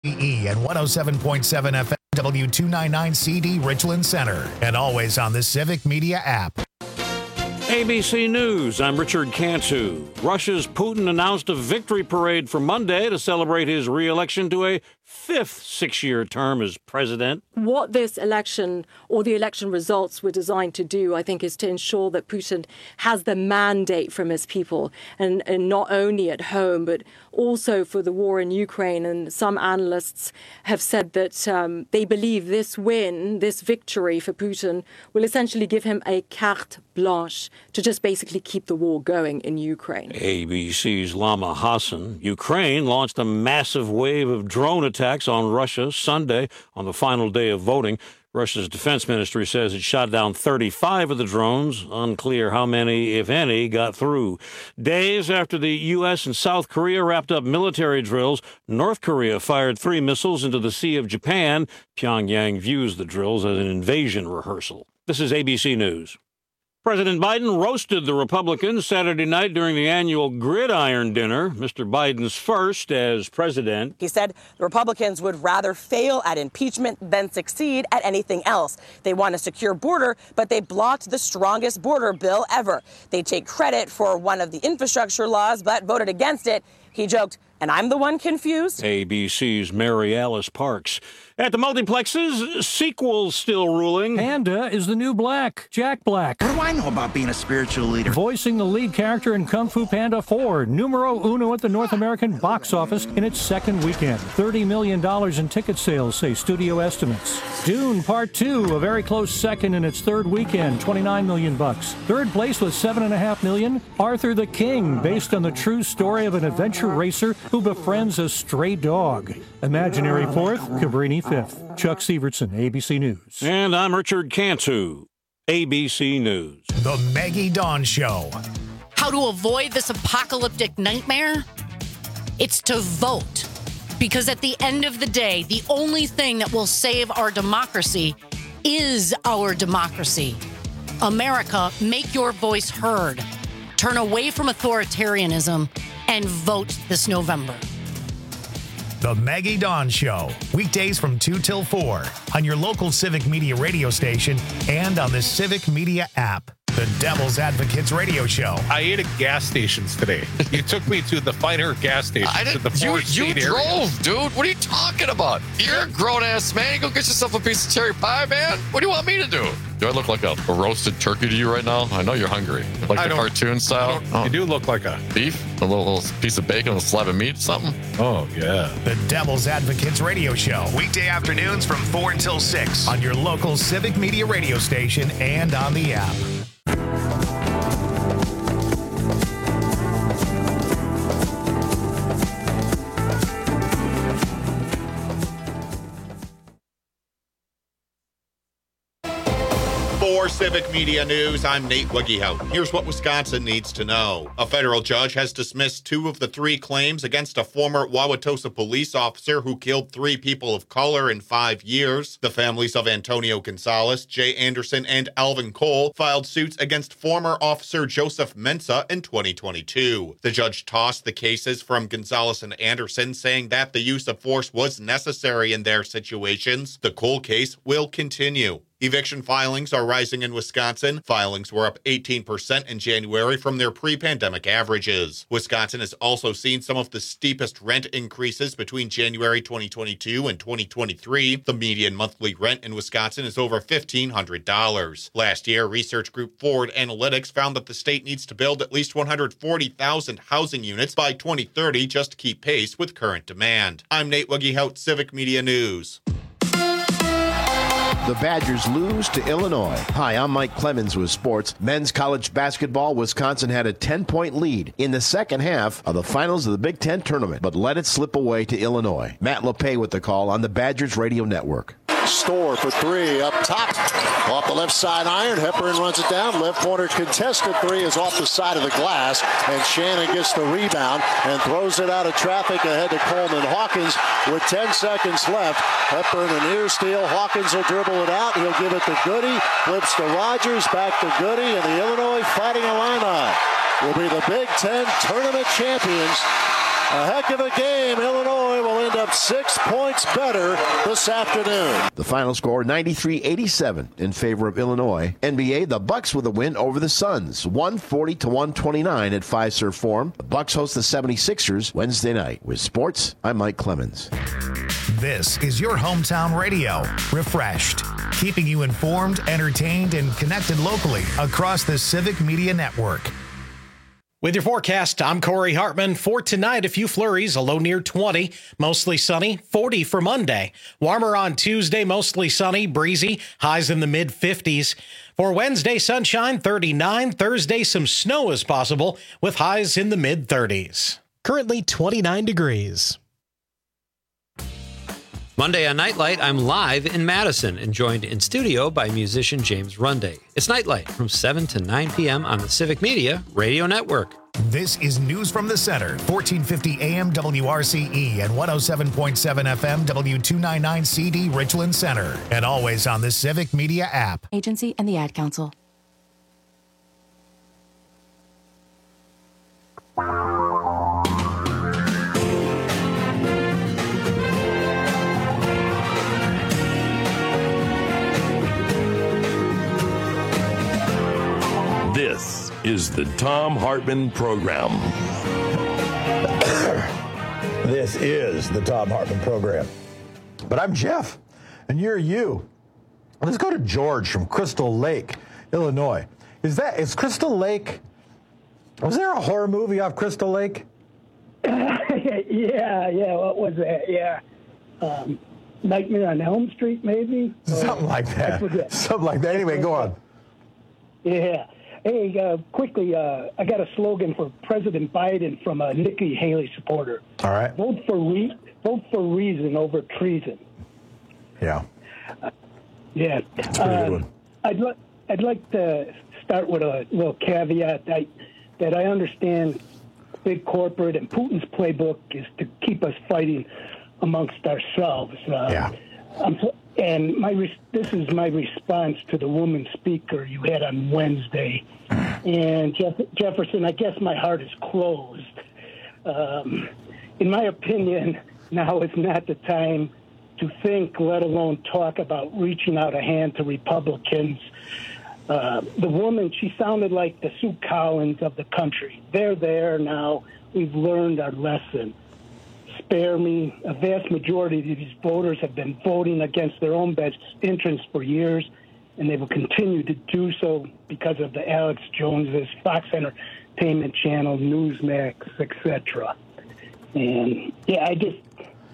and 107.7 FM W299CD Richland Center, and always on the Civic Media app. ABC News, I'm Richard Cantu. Russia's Putin announced a victory parade for Monday to celebrate his re-election to a fifth six-year term as president. What this election or the election results were designed to do, I think, is to ensure that Putin has the mandate from his people, and not only at home, but also for the war in Ukraine. And some analysts have said that they believe this win, this victory for Putin, will essentially give him a carte blanche to just basically keep the war going in Ukraine. ABC's Lama Hassan. Ukraine launched a massive wave of drone attacks on Russia Sunday on the final day of voting. Russia's defense ministry says it shot down 35 of the drones. Unclear how many, if any, got through. Days after the U.S. and South Korea wrapped up military drills, North Korea fired 3 missiles into the Sea of Japan. Pyongyang views the drills as an invasion rehearsal. This is ABC News. President Biden roasted the Republicans Saturday night during the annual Gridiron Dinner, Mr. Biden's first as president. He said the Republicans would rather fail at impeachment than succeed at anything else. They want a secure border, but they blocked the strongest border bill ever. They take credit for one of the infrastructure laws, but voted against it. He joked, and I'm the one confused? ABC's Mary Alice Parks. At the multiplexes, sequels still ruling. Panda is the new Black, Jack Black. What do I know about being a spiritual leader? Voicing the lead character in Kung Fu Panda 4, numero uno at the North American box office in its second weekend. $30 million in ticket sales, say studio estimates. Dune Part 2, a very close second in its third weekend, $29 million. Third place with $7.5 million, Arthur the King, based on the true story of an adventure racer who befriends a stray dog. Imaginary fourth, Cabrini fifth. Chuck Severson, ABC News. And I'm Richard Cantu, ABC News. The Maggie Dawn Show. How to avoid this apocalyptic nightmare? It's to vote. Because at the end of the day, the only thing that will save our democracy is our democracy. America, make your voice heard. Turn away from authoritarianism and vote this November. The Maggie Dawn Show. Weekdays from 2 till 4 on your local Civic Media radio station and on the Civic Media app. The Devil's Advocates radio show. I ate at gas stations today. You took me to the finer gas stations. You drove, dude. What are you talking about? You're a grown-ass man. Go get yourself a piece of cherry pie, man. What do you want me to do? Do I look like a roasted turkey to you right now? I know you're hungry. Like the cartoon style? You do look like a beef? A little piece of bacon, a slab of meat, something? Oh, yeah. The Devil's Advocates radio show. Weekday afternoons from 4 until 6 on your local Civic Media radio station and on the app. For Civic Media News, I'm Nate Wiggyhout. Here's what Wisconsin needs to know. A federal judge has dismissed 2 of the 3 claims against a former Wauwatosa police officer who killed 3 people of color in 5 years. The families of Antonio Gonzalez, Jay Anderson, and Alvin Cole filed suits against former officer Joseph Mensa in 2022. The judge tossed the cases from Gonzalez and Anderson, saying that the use of force was necessary in their situations. The Cole case will continue. Eviction filings are rising in Wisconsin. Filings were up 18% in January from their pre-pandemic averages. Wisconsin has also seen some of the steepest rent increases between January 2022 and 2023. The median monthly rent in Wisconsin is over $1,500. Last year, research group Forward Analytics found that the state needs to build at least 140,000 housing units by 2030 just to keep pace with current demand. I'm Nate Wiggyhout, Civic Media News. The Badgers lose to Illinois. Hi, I'm Mike Clemens with sports. Men's college basketball, Wisconsin had a 10-point lead in the second half of the finals of the Big Ten tournament, but let it slip away to Illinois. Matt LePay with the call on the Badgers Radio Network. Store for 3 up top. Off the left side iron. Hepburn runs it down. Left corner contested 3 is off the side of the glass. And Shannon gets the rebound and throws it out of traffic ahead to Coleman Hawkins with 10 seconds left. Hepburn an ear steal. Hawkins will dribble it out. He'll give it to Goody. Flips to Rogers. Back to Goody. And the Illinois Fighting Illini will be the Big Ten tournament champions A heck of a game. Illinois will end up 6 points better this afternoon. The final score, 93-87 in favor of Illinois. NBA, the Bucks with a win over the Suns, 140-129 at Fiserv Forum. The Bucks host the 76ers Wednesday night. With sports, I'm Mike Clemens. This is your hometown radio, Refreshed, keeping you informed, entertained, and connected locally across the Civic Media Network. With your forecast, I'm Corey Hartman. For tonight, a few flurries, a low near 20, mostly sunny, 40 for Monday. Warmer on Tuesday, mostly sunny, breezy, highs in the mid-50s. For Wednesday, sunshine, 39. Thursday, some snow is possible, with highs in the mid-30s. Currently 29 degrees. Monday on Nightlight, I'm live in Madison and joined in studio by musician James Runday. It's Nightlight from 7 to 9 p.m. on the Civic Media Radio Network. This is News from the Center, 1450 AM WRCE and 107.7 FM W299 CD Richland Center, and always on the Civic Media app. Agency and the Ad Council. This is the Thom Hartmann Program. This is the Thom Hartmann Program. But I'm Jeff, and you're you. Let's go to George from Crystal Lake, Illinois. Is Crystal Lake, was there a horror movie off Crystal Lake? Yeah, what was that? Yeah. Nightmare on Elm Street, maybe? Something like that. Something like that. Anyway, go on. Yeah. Hey, quickly, I got a slogan for President Biden from a Nikki Haley supporter. All right. Vote for reason over treason. Yeah. Yeah. That's a pretty good one. I'd like to start with a little caveat that I understand big corporate and Putin's playbook is to keep us fighting amongst ourselves. Yeah. And this is my response to the woman speaker you had on Wednesday. And Jefferson, I guess my heart is closed. In my opinion, now is not the time to think, let alone talk about reaching out a hand to Republicans. The woman, she sounded like the Sue Collins of the country. They're there now. We've learned our lesson. Spare me. A vast majority of these voters have been voting against their own best interests for years, and they will continue to do so because of the Alex Joneses, Fox Entertainment Channel, Newsmax, etc. And yeah, I just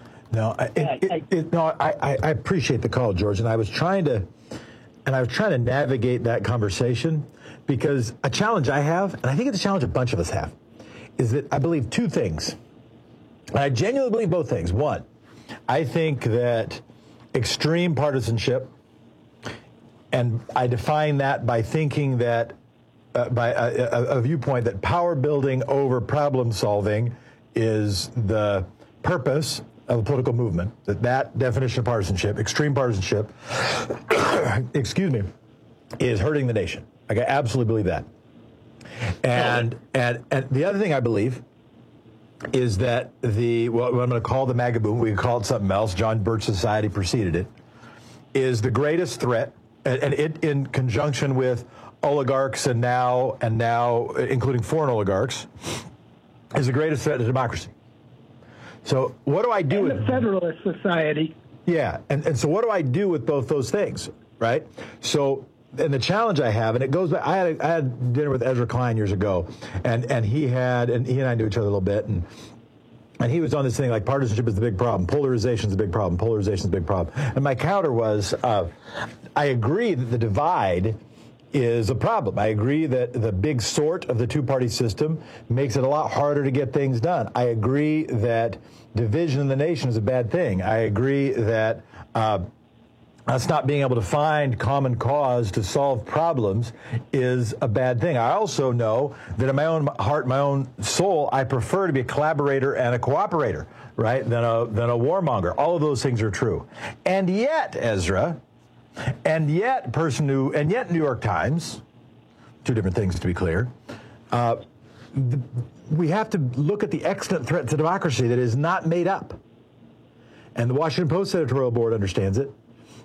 I appreciate the call, George, and I was trying to navigate that conversation because a challenge I have, and I think it's a challenge a bunch of us have, is that I believe two things. I genuinely believe both things. One, I think that extreme partisanship, and I define that by thinking that, by a viewpoint that power building over problem solving is the purpose of a political movement, that definition of partisanship, extreme partisanship, excuse me, is hurting the nation. Like, I absolutely believe that. And the other thing I believe is that what I'm going to call the MAGA boom, we can call it something else, John Birch Society preceded it, is the greatest threat, and it in conjunction with oligarchs and now including foreign oligarchs, is the greatest threat to democracy. So what do I do with the Federalist Society? Yeah, and so what do I do with both those things, right? So, and the challenge I have, and it goes back, I had dinner with Ezra Klein years ago, and he and I knew each other a little bit, and he was on this thing like partisanship is the big problem, polarization is the big problem, polarization is the big problem. And my counter was, I agree that the divide is a problem. I agree that the big sort of the two-party system makes it a lot harder to get things done. I agree that division in the nation is a bad thing. I agree that us not being able to find common cause to solve problems is a bad thing. I also know that in my own heart, my own soul, I prefer to be a collaborator and a cooperator, right, than a warmonger. All of those things are true. And yet, Ezra, and yet New York Times, two different things to be clear, we have to look at the extant threat to democracy that is not made up. And the Washington Post editorial board understands it.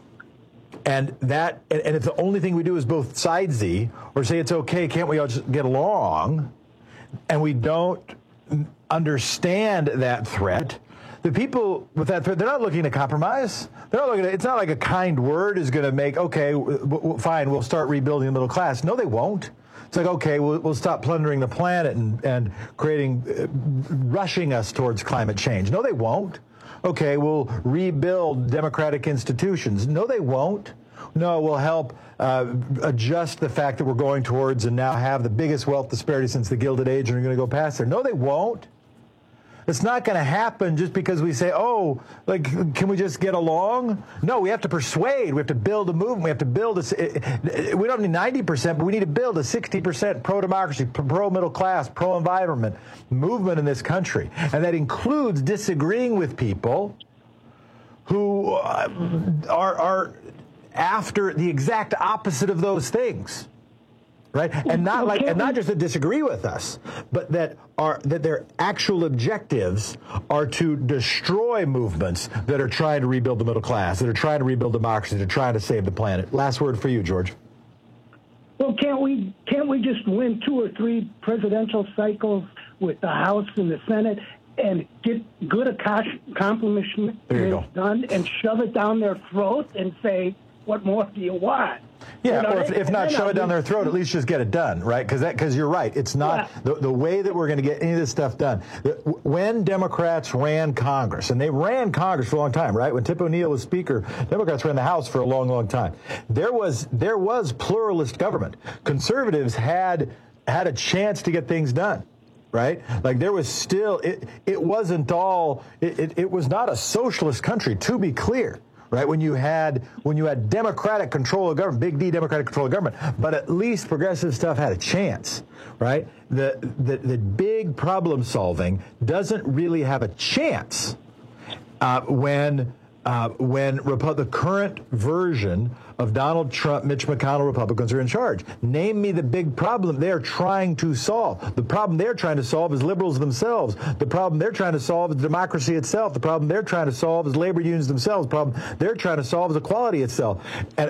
And if the only thing we do is both sidesy or say it's okay, can't we all just get along, and we don't understand that threat, the people with that threat, they're not looking to compromise. They're not looking it's not like a kind word is going to make, okay, fine, we'll start rebuilding the middle class. No, they won't. It's like, okay, we'll stop plundering the planet and creating, rushing us towards climate change. No, they won't. Okay, we'll rebuild democratic institutions. No, they won't. No, we'll help adjust the fact that we're going towards and now have the biggest wealth disparity since the Gilded Age and are going to go past there. No, they won't. It's not going to happen just because we say, oh, like, can we just get along? No, we have to persuade. We have to build a movement. We have to build we don't need 90%, but we need to build a 60% pro-democracy, pro-middle class, pro-environment movement in this country. And that includes disagreeing with people who are after the exact opposite of those things. Right, and not just to disagree with us, but that their actual objectives are to destroy movements that are trying to rebuild the middle class, that are trying to rebuild democracy, that are trying to save the planet. Last word for you, George. Well, can't we just win 2 or 3 presidential cycles with the House and the Senate and get good accomplishments done and shove it down their throat and say, what more do you want? Yeah, or if not shove it down their throat, at least just get it done, right? Because you're right. It's not the way that we're going to get any of this stuff done. When Democrats ran Congress, and they ran Congress for a long time, right? When Tip O'Neill was Speaker, Democrats ran the House for a long, long time. There was pluralist government. Conservatives had a chance to get things done. Right? Like there was still, it wasn't all, it was not a socialist country, to be clear. Right, when you had democratic control of government, big D democratic control of government, but at least progressive stuff had a chance, right? The big problem solving doesn't really have a chance when the current version of Donald Trump, Mitch McConnell Republicans are in charge. Name me the big problem they're trying to solve. The problem they're trying to solve is liberals themselves. The problem they're trying to solve is democracy itself. The problem they're trying to solve is labor unions themselves. The problem they're trying to solve is equality itself.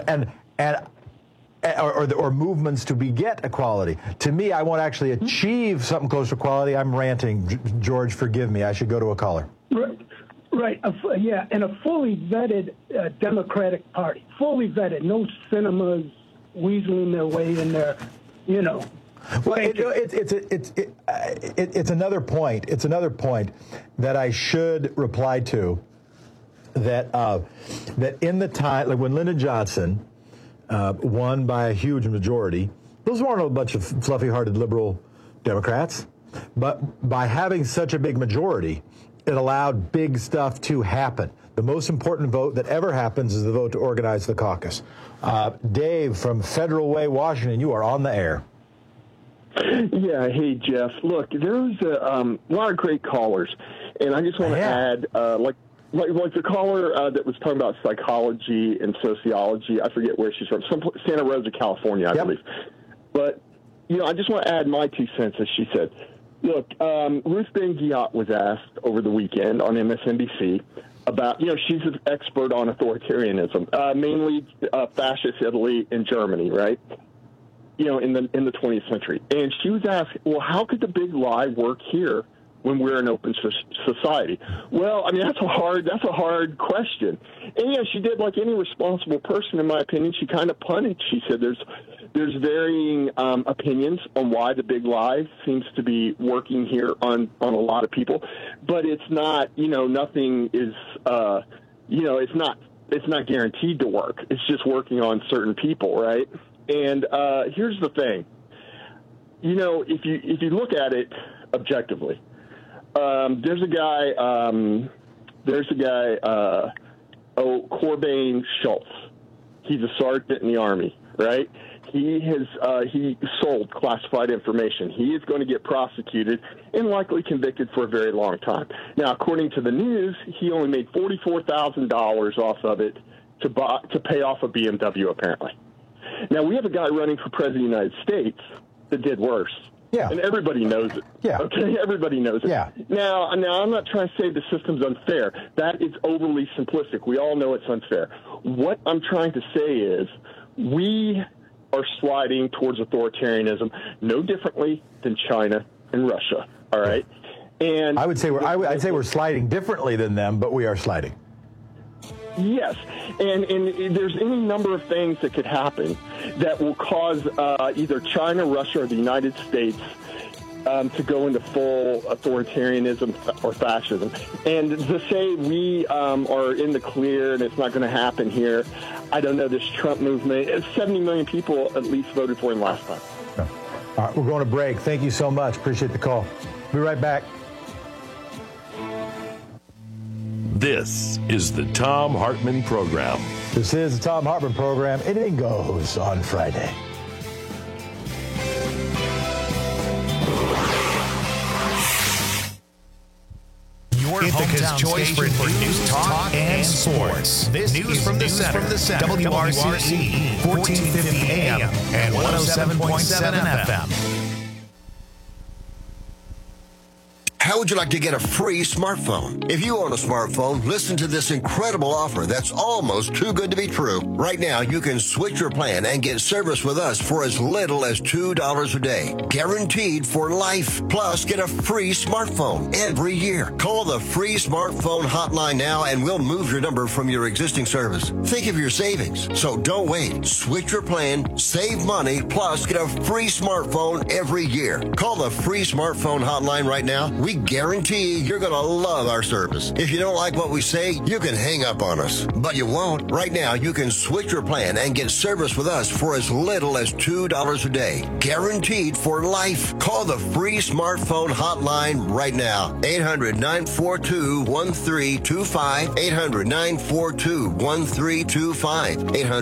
Or movements to beget equality. To me, I want to actually achieve something close to equality. I'm ranting. George, forgive me. I should go to a caller. Right, and a fully vetted Democratic Party, fully vetted, no cinemas weaseling their way in there, Well, it's another point. It's another point that I should reply to. That in the time, like when Lyndon Johnson won by a huge majority, those weren't a bunch of fluffy-hearted liberal Democrats, but by having such a big majority, it allowed big stuff to happen. The most important vote that ever happens is the vote to organize the caucus. Dave from Federal Way, Washington, you are on the air. Yeah, hey, Jeff. Look, there's a lot of great callers, and I just want to add, like the caller that was talking about psychology and sociology, I forget where she's from, Santa Rosa, California, I believe. But, I just want to add my 2 cents, as she said. Look, Ruth Ben-Ghiat was asked over the weekend on MSNBC about, she's an expert on authoritarianism, mainly fascist Italy and Germany, right? In the 20th century. And she was asked, well, how could the big lie work here when we're an open society? Well, I mean, that's a hard question. And she did like any responsible person, in my opinion. She kind of punted. She said there's varying opinions on why the big lie seems to be working here on a lot of people, but it's not, nothing is, it's not guaranteed to work. It's just working on certain people, right? And here's the thing, if you look at it objectively, there's a guy, Corbijn Schultz. He's a sergeant in the Army, right? He sold classified information. He is going to get prosecuted and likely convicted for a very long time. Now, according to the news, he only made $44,000 off of it to pay off a BMW, apparently. Now, we have a guy running for president of the United States that did worse. Yeah. And everybody knows it. Yeah. Okay, everybody knows it. Yeah. Now, I'm not trying to say the system's unfair. That is overly simplistic. We all know it's unfair. What I'm trying to say is we are sliding towards authoritarianism no differently than China and Russia, all right? And I would say I'd say we're sliding differently than them, but we are sliding. Yes, and there's any number of things that could happen that will cause either China, Russia, or the United States to go into full authoritarianism or fascism. And to say we are in the clear and it's not going to happen here, I don't know, this Trump movement, 70 million people at least voted for him last time. All right, we're going to break. Thank you so much. Appreciate the call. Be right back. This is the Thom Hartmann Program. This is the Thom Hartmann Program. Anything goes on Friday. Your Ithaca's choice for news, talk, and sports. This news from the center. WRCE, 1450 AM and 107.7 FM. How would you like to get a free smartphone? If you own a smartphone, listen to this incredible offer that's almost too good to be true. Right now, you can switch your plan and get service with us for as little as $2 a day. Guaranteed for life. Plus, get a free smartphone every year. Call the free smartphone hotline now and we'll move your number from your existing service. Think of your savings. So don't wait. Switch your plan, save money, plus get a free smartphone every year. Call the free smartphone hotline right now. We guarantee you're going to love our service. If you don't like what we say, you can hang up on us. But you won't. Right now, you can switch your plan and get service with us for as little as $2 a day. Guaranteed for life. Call the free smartphone hotline right now. 800-942-1325. 800-942-1325.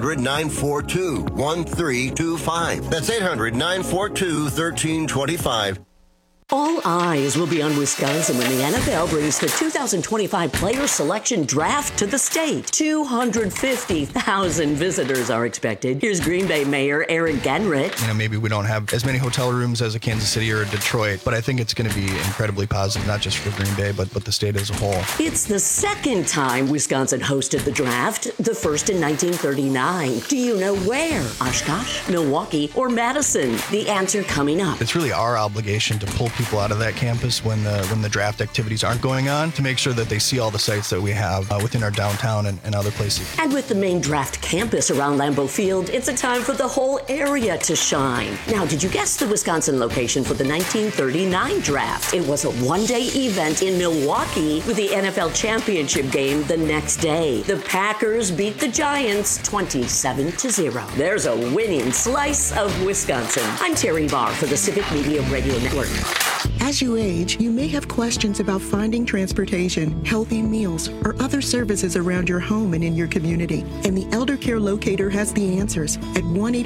800-942-1325. That's 800-942-1325. All eyes will be on Wisconsin when the NFL brings the 2025 Player Selection Draft to the state. 250,000 visitors are expected. Here's Green Bay Mayor Eric Genrich. Maybe we don't have as many hotel rooms as a Kansas City or a Detroit, but I think it's going to be incredibly positive, not just for Green Bay, but the state as a whole. It's the second time Wisconsin hosted the draft, the first in 1939. Do you know where? Oshkosh, Milwaukee, or Madison? The answer coming up. It's really our obligation to pull people out of that campus when the draft activities aren't going on to make sure that they see all the sites that we have within our downtown and other places. And with the main draft campus around Lambeau Field, it's a time for the whole area to shine. Now, did you guess the Wisconsin location for the 1939 draft? It was a one-day event in Milwaukee with the NFL championship game the next day. The Packers beat the Giants 27-0. There's a winning slice of Wisconsin. I'm Terry Barr for the Civic Media Radio Network. As you age, you may have questions about finding transportation, healthy meals, or other services around your home and in your community. And the Elder Care Locator has the answers at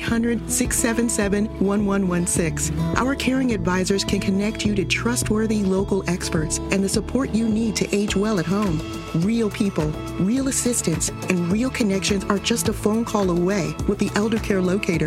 1-800-677-1116. Our caring advisors can connect you to trustworthy local experts and the support you need to age well at home. Real people, real assistance, and real connections are just a phone call away with the Elder Care Locator.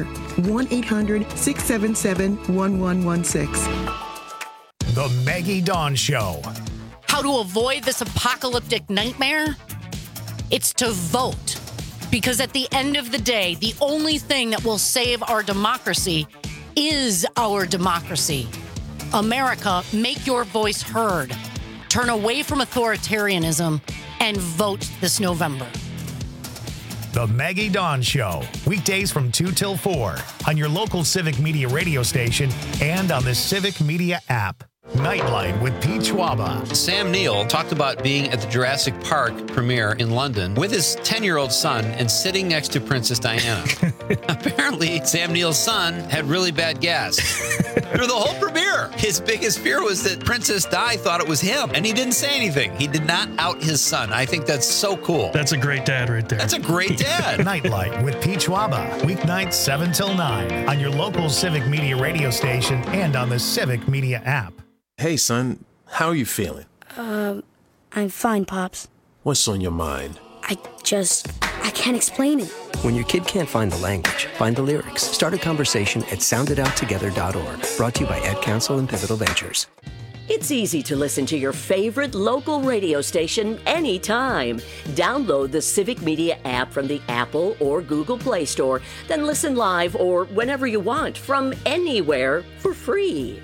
1-800-677-1116. The Maggie Dawn Show. How to avoid this apocalyptic nightmare? It's to vote. Because at the end of the day, the only thing that will save our democracy is our democracy. America, make your voice heard. Turn away from authoritarianism and vote this November. The Maggie Dawn Show. Weekdays from 2 till 4 on your local Civic Media radio station and on the Civic Media app. Nightlight with Pete Schwaba. Sam Neill talked about being at the Jurassic Park premiere in London with his 10-year-old son and sitting next to Princess Diana. Apparently, Sam Neill's son had really bad gas through the whole premiere. His biggest fear was that Princess Di thought it was him, and he didn't say anything. He did not out his son. I think that's so cool. That's a great dad right there. That's a great dad. Nightlight with Pete Schwaba. Weeknights 7 till 9 on your local Civic Media radio station and on the Civic Media app. Hey, son, how are you feeling? I'm fine, Pops. What's on your mind? I just I can't explain it. When your kid can't find the language, find the lyrics. Start a conversation at sounditouttogether.org. Brought to you by Ad Council and Pivotal Ventures. It's easy to listen to your favorite local radio station anytime. Download the Civic Media app from the Apple or Google Play Store, then listen live or whenever you want from anywhere for free.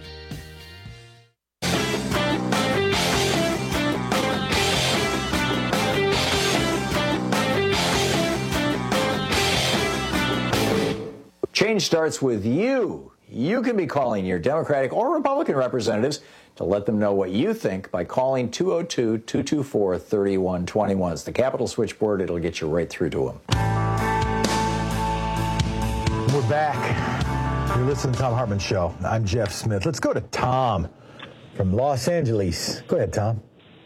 Change starts with you. You can be calling your Democratic or Republican representatives to let them know what you think by calling 202-224-3121. It's the Capitol switchboard. It'll get you right through to them. We're back. You're listening to the Thom Hartmann Show. I'm Jeff Smith. Let's go to Tom from Los Angeles. Go ahead, Tom.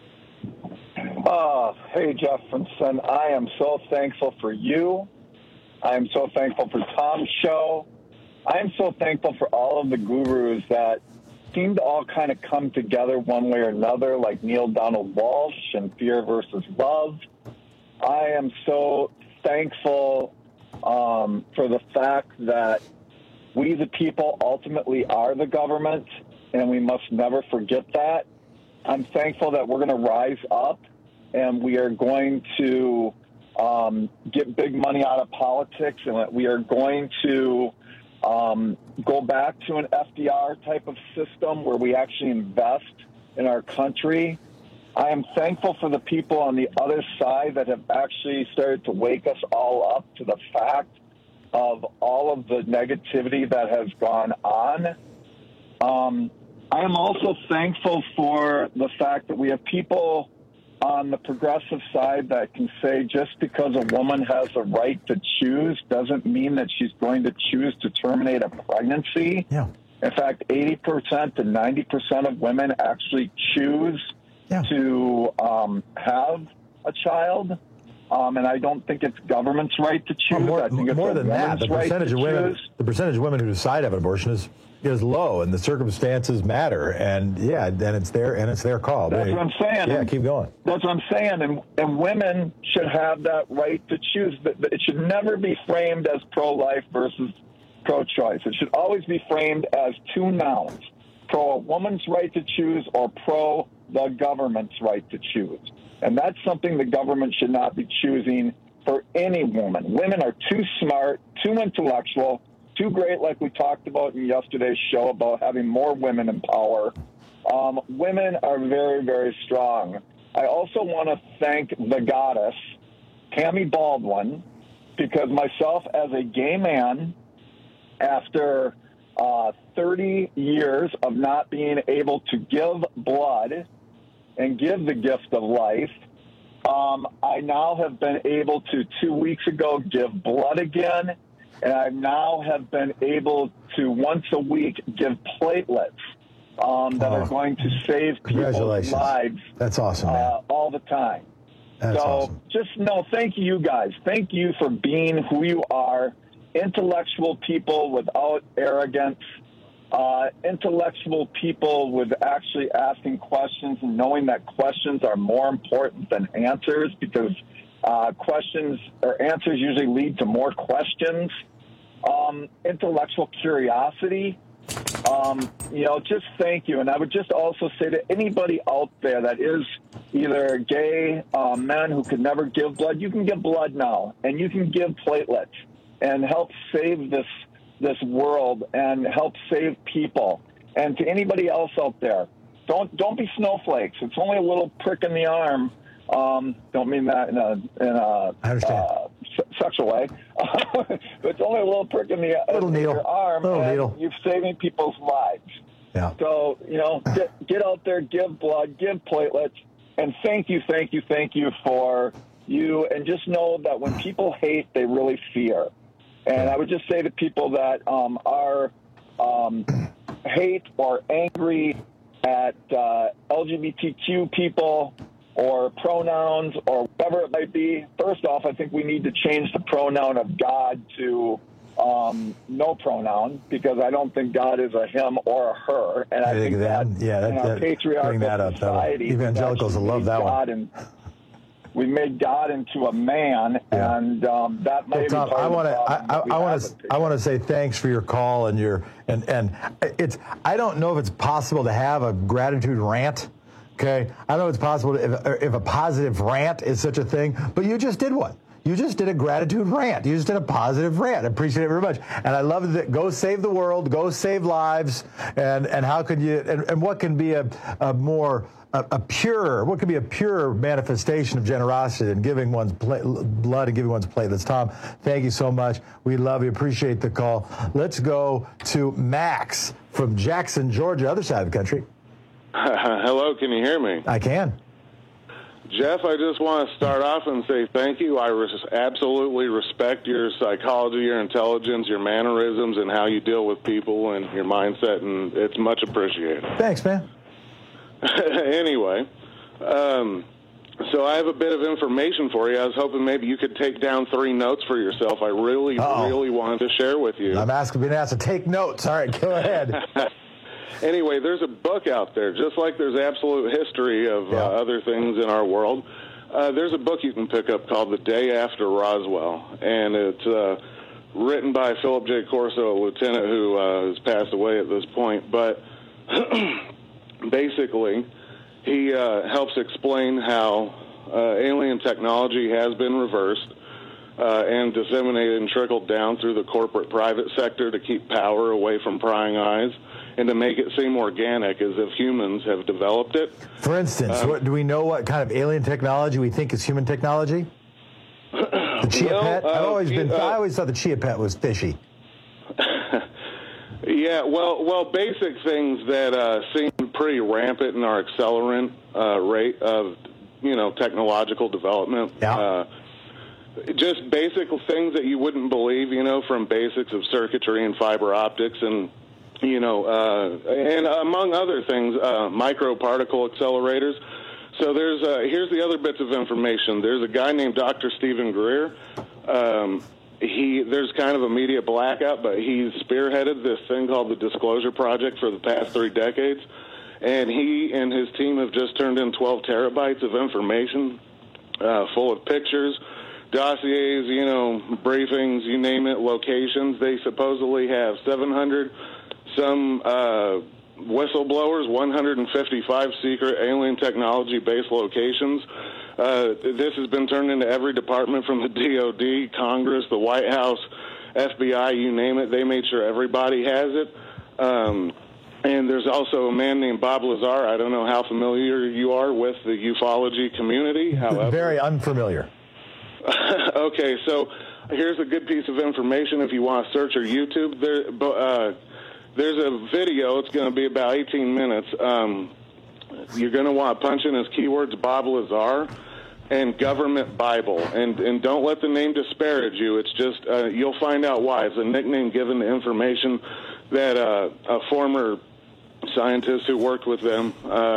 Hey, Jefferson. I am so thankful for you. I am so thankful for Tom's show. I am so thankful for all of the gurus that seem to all kind of come together one way or another, like Neil Donald Walsh and Fear versus Love. I am so thankful for the fact that we, the people, ultimately are the government, and we must never forget that. I'm thankful that we're going to rise up, and we are going to get big money out of politics, and that we are going to go back to an FDR type of system where we actually invest in our country. I am thankful for the people on the other side that have actually started to wake us all up to the fact of all of the negativity that has gone on. I am also thankful for the fact that we have people on the progressive side that can say just because a woman has a right to choose doesn't mean that she's going to choose to terminate a pregnancy. Yeah. In fact, 80% to 90% of women actually choose to have a child. And I don't think it's government's right to choose. I think it's more than that. The percentage of women, who decide to have an abortion is low, and the circumstances matter. And it's their call. That's what I'm saying. Yeah, keep going. That's what I'm saying. And women should have that right to choose. It should never be framed as pro-life versus pro-choice. It should always be framed as two nouns: pro a woman's right to choose or pro the government's right to choose. And that's something the government should not be choosing for any woman. Women are too smart, too intellectual, too great, like we talked about in yesterday's show about having more women in power. Women are very, very strong. I also want to thank the goddess, Tammy Baldwin, because myself as a gay man, after 30 years of not being able to give blood and give the gift of life, I now have been able to, 2 weeks ago, give blood again, and I now have been able to, once a week, give platelets that are going to save people's lives. That's awesome, man. All the time. That's awesome. Just thank you guys. Thank you for being who you are, intellectual people without arrogance, intellectual people with actually asking questions and knowing that questions are more important than answers, because questions or answers usually lead to more questions. Intellectual curiosity. Just thank you. And I would just also say to anybody out there that is either gay, men who could never give blood, you can give blood now, and you can give platelets and help save this world and help save people. And to anybody else out there, don't be snowflakes. It's only a little prick in the arm. Don't mean that in a sexual way. But it's only a little prick in your arm, and you're saving people's lives. Yeah. So, get out there, give blood, give platelets, and thank you for you. And just know that when people hate, they really fear. And I would just say to people that are hate or angry at LGBTQ people or pronouns or whatever it might be, first off, I think we need to change the pronoun of God to no pronoun, because I don't think God is a him or a her. And I think that in our patriarchal society, evangelicals will love that one. we made God into a man, and that might be Tom, part I of the problem. I want to say thanks for your call and it's. I don't know if it's possible to have a gratitude rant. Okay, I don't know if it's possible if a positive rant is such a thing, but you just did one. You just did a gratitude rant. You just did a positive rant. I appreciate it very much. And I love that. Go save the world. Go save lives. And how could you? And what can be a pure manifestation of generosity than giving one's blood and giving one's platelets? Tom, thank you so much. We love you. Appreciate the call. Let's go to Max from Jackson, Georgia, other side of the country. Hello, can you hear me? I can. Jeff, I just want to start off and say thank you. I absolutely respect your psychology, your intelligence, your mannerisms, and how you deal with people and your mindset, and it's much appreciated. Thanks, man. Anyway, so I have a bit of information for you. I was hoping maybe you could take down 3 notes for yourself. I really wanted to share with you. I'm being asked to take notes. All right, go ahead. Anyway, there's a book out there, just like there's absolute history of other things in our world. There's a book you can pick up called The Day After Roswell, and it's written by Philip J. Corso, a lieutenant who has passed away at this point. But basically, he helps explain how alien technology has been reversed and disseminated and trickled down through the corporate private sector to keep power away from prying eyes and to make it seem organic, as if humans have developed it. For instance, do we know what kind of alien technology we think is human technology? The Chia Pet? I always thought the Chia Pet was fishy. Yeah, well, basic things that seem pretty rampant in our accelerant rate of, technological development. Yeah. Just basic things that you wouldn't believe, from basics of circuitry and fiber optics and, and among other things, microparticle accelerators. So here's the other bits of information. There's a guy named Dr. Stephen Greer. There's kind of a media blackout, but he's spearheaded this thing called the Disclosure Project for the past 3 decades. And he and his team have just turned in 12 terabytes of information full of pictures, dossiers, briefings, you name it, locations. They supposedly have 700 some whistleblowers, 155 secret alien technology-based locations. This has been turned into every department from the DOD, Congress, the White House, FBI, you name it. They made sure everybody has it. And there's also a man named Bob Lazar. I don't know how familiar you are with the ufology community. However, very unfamiliar. Okay, so here's a good piece of information if you want to search or YouTube. There's a video. It's going to be about 18 minutes. You're going to want to punch in as keywords Bob Lazar and government Bible. And don't let the name disparage you. It's just you'll find out why. It's a nickname given to information that a former scientist who worked with them,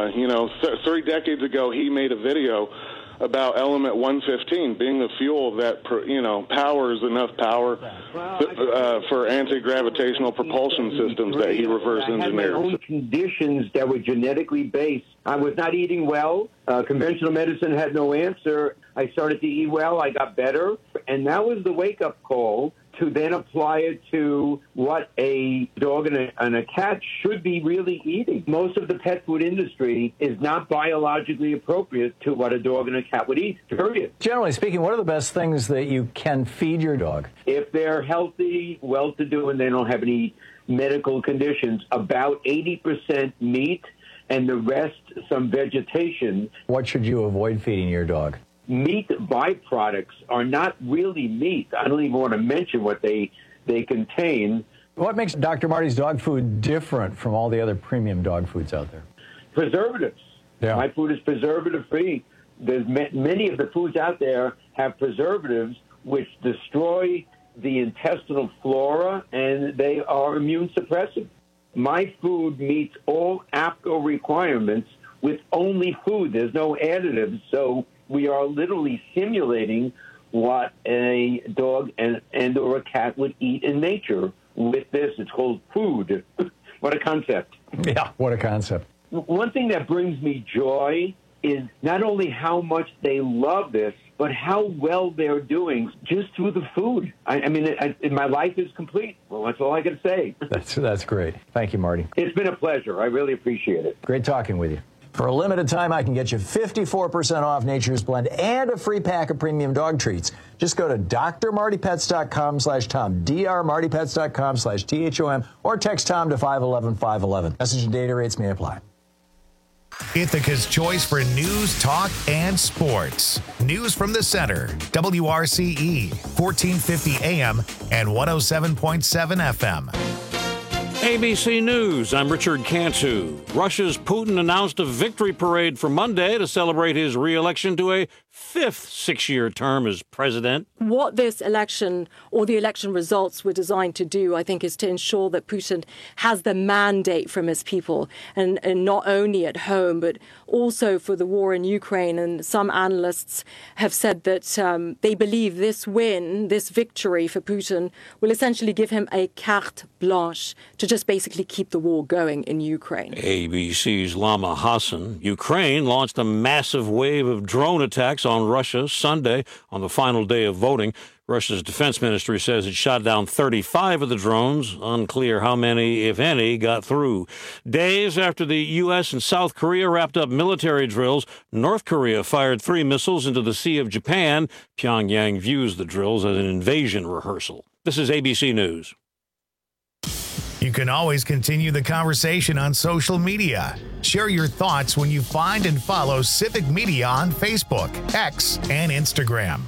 3 decades ago, he made a video about element 115 being the fuel that, powers enough power for anti-gravitational propulsion systems that he reverse engineered. I had my own conditions that were genetically based. I was not eating well. Conventional medicine had no answer. I started to eat well. I got better. And that was the wake-up call to then apply it to what a dog and a cat should be really eating. Most of the pet food industry is not biologically appropriate to what a dog and a cat would eat, period. Generally speaking, what are the best things that you can feed your dog? If they're healthy, well-to-do, and they don't have any medical conditions, about 80% meat and the rest some vegetation. What should you avoid feeding your dog? Meat byproducts are not really meat. I don't even want to mention what they contain. What makes Dr. Marty's dog food different from all the other premium dog foods out there? Preservatives. Yeah. My food is preservative-free. There's many of the foods out there have preservatives which destroy the intestinal flora, and they are immune suppressive. My food meets all APCO requirements with only food. There's no additives, so we are literally simulating what a dog and or a cat would eat in nature with this. It's called food. What a concept. Yeah, what a concept. One thing that brings me joy is not only how much they love this, but how well they're doing just through the food. I mean, my life is complete. Well, that's all I can say. That's great. Thank you, Marty. It's been a pleasure. I really appreciate it. Great talking with you. For a limited time, I can get you 54% off Nature's Blend and a free pack of premium dog treats. Just go to drmartypets.com/Tom, drmartypets.com/THOM, or text Tom to 511-511. Message and data rates may apply. Ithaca's choice for news, talk, and sports. News from the center. WRCE, 1450 AM and 107.7 FM. ABC News, I'm Richard Cantu. Russia's Putin announced a victory parade for Monday to celebrate his re-election to a fifth six-year term as president. What this election or the election results were designed to do, I think, is to ensure that Putin has the mandate from his people, and not only at home, but also for the war in Ukraine. And some analysts have said that they believe this win, this victory for Putin, will essentially give him a carte blanche to just basically keep the war going in Ukraine. ABC's Lama Hassan. Ukraine launched a massive wave of drone attacks on Russia Sunday on the final day of voting. Russia's defense ministry says it shot down 35 of the drones. Unclear how many, if any, got through. Days after the U.S. and South Korea wrapped up military drills, North Korea fired 3 missiles into the Sea of Japan. Pyongyang views the drills as an invasion rehearsal. This is ABC News. You can always continue the conversation on social media. Share your thoughts when you find and follow Civic Media on Facebook, X, and Instagram.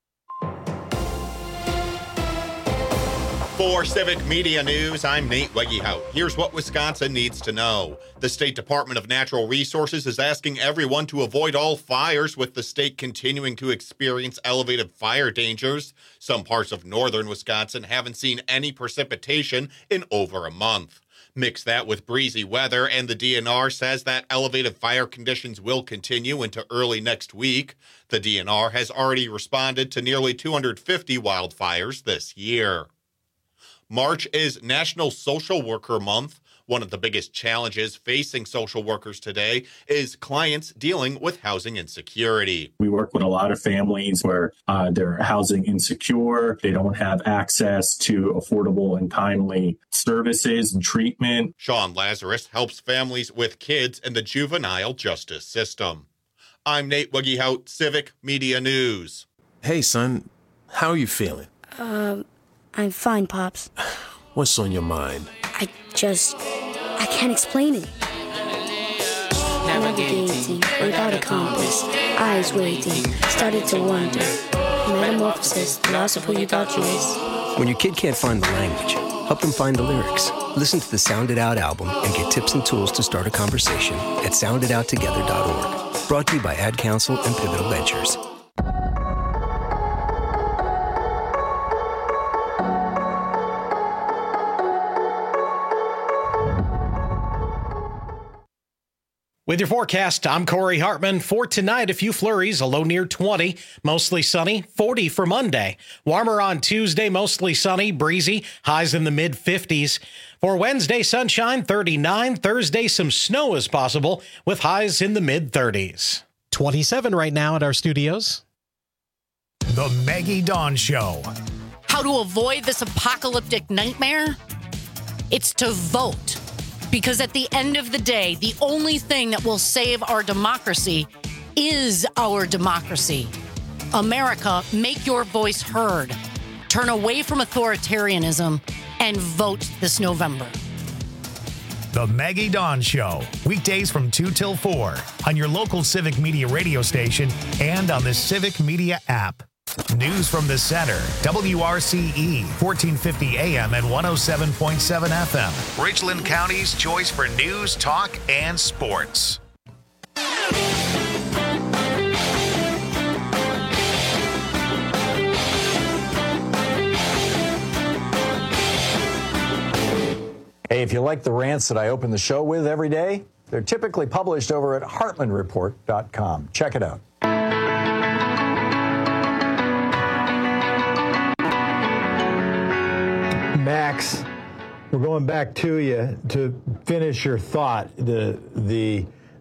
For Civic Media News, I'm Nate Wegehout. Here's what Wisconsin needs to know. The State Department of Natural Resources is asking everyone to avoid all fires, with the state continuing to experience elevated fire dangers. Some parts of northern Wisconsin haven't seen any precipitation in over a month. Mix that with breezy weather, and the DNR says that elevated fire conditions will continue into early next week. The DNR has already responded to nearly 250 wildfires this year. March is National Social Worker Month. One of the biggest challenges facing social workers today is clients dealing with housing insecurity. We work with a lot of families where they're housing insecure. They don't have access to affordable and timely services and treatment. Sean Lazarus helps families with kids in the juvenile justice system. I'm Nate Wegehout, Civic Media News. Hey, son, how are you feeling? I'm fine, Pops. What's on your mind? I can't explain it. Navigating without a compass, eyes waiting, started to wonder. Metamorphosis, loss of who you thought you was. When your kid can't find the language, help them find the lyrics. Listen to the Sound It Out album and get tips and tools to start a conversation at soundidouttogether.org. Brought to you by Ad Council and Pivotal Ventures. With your forecast, I'm Corey Hartman. For tonight, a few flurries, a low near 20, mostly sunny, 40 for Monday. Warmer on Tuesday, mostly sunny, breezy, highs in the mid-50s. For Wednesday, sunshine, 39. Thursday, some snow is possible, with highs in the mid-30s. 27 right now at our studios. The Maggie Dawn Show. How to avoid this apocalyptic nightmare? It's to vote. Because at the end of the day, the only thing that will save our democracy is our democracy. America, make your voice heard. Turn away from authoritarianism and vote this November. The Maggie Dawn Show. Weekdays from 2 till 4 on your local Civic Media radio station and on the Civic Media app. News from the center. WRCE, 1450 AM and 107.7 FM. Richland County's choice for news, talk, and sports. Hey, if you like the rants that I open the show with every day, they're typically published over at HartmanReport.com. Check it out. Max, we're going back to you to finish your thought. The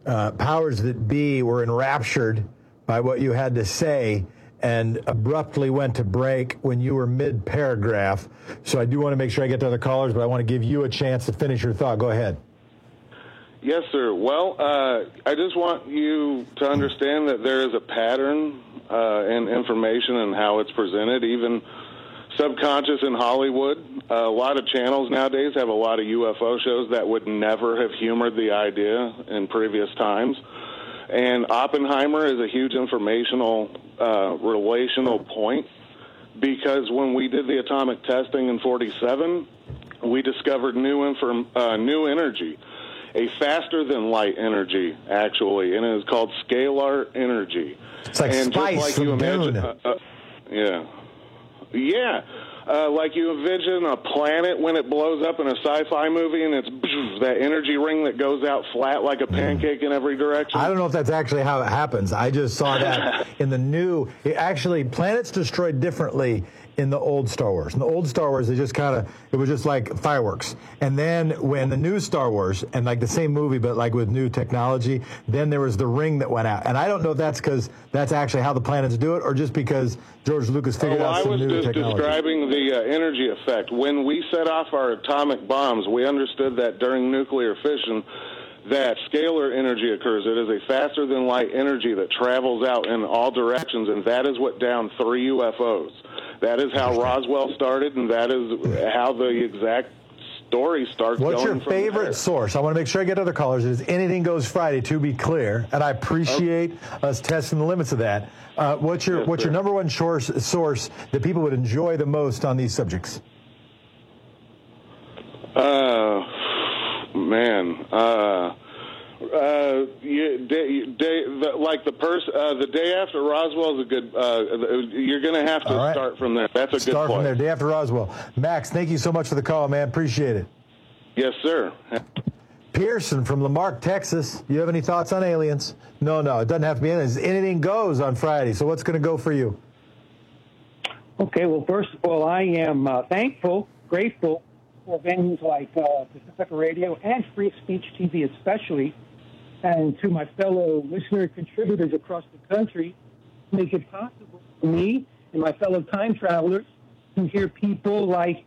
powers that be were enraptured by what you had to say and abruptly went to break when you were mid-paragraph. So I do want to make sure I get to other callers, but I want to give you a chance to finish your thought. Go ahead. Yes, sir. Well, I just want you to understand that there is a pattern in information and how it's presented, even subconscious in Hollywood. A lot of channels nowadays have a lot of UFO shows that would never have humored the idea in previous times. And Oppenheimer is a huge informational, relational point, because when we did the atomic testing in 47, we discovered new energy, a faster-than-light energy, actually, and it is called scalar energy. It's like and spice just like from you imagine, Dune. Yeah. Like you envision a planet when it blows up in a sci-fi movie, and it's that energy ring that goes out flat like a pancake in every direction. I don't know if that's actually how it happens. I just saw that in the new. Actually, planets destroyed differently in the old Star Wars. In the old Star Wars, it was just like fireworks. And then when the new Star Wars, and like the same movie, but like with new technology, then there was the ring that went out. And I don't know if that's because that's actually how the planets do it, or just because George Lucas figured out some new technology. I was just describing the energy effect. When we set off our atomic bombs, we understood that during nuclear fission, that scalar energy occurs. It is a faster-than-light energy that travels out in all directions, and that is what downed 3 UFOs. That is how Roswell started, and that is how the exact story starts. What's going your favorite source? I want to make sure I get other callers. It is Anything Goes Friday, to be clear, and I appreciate us testing the limits of that. What's your number one source that people would enjoy the most on these subjects? The day after Roswell is a good. You're going to have to start from there. That's a good point. Start from there. Day after Roswell. Max, thank you so much for the call, man. Appreciate it. Yes, sir. Pearson from Lamarck, Texas. You have any thoughts on aliens? No, it doesn't have to be aliens. Anything goes on Friday. So what's going to go for you? Okay. Well, first of all, I am grateful for venues like Pacifica Radio and Free Speech TV especially, and to my fellow listener contributors across the country, make it possible for me and my fellow time travelers to hear people like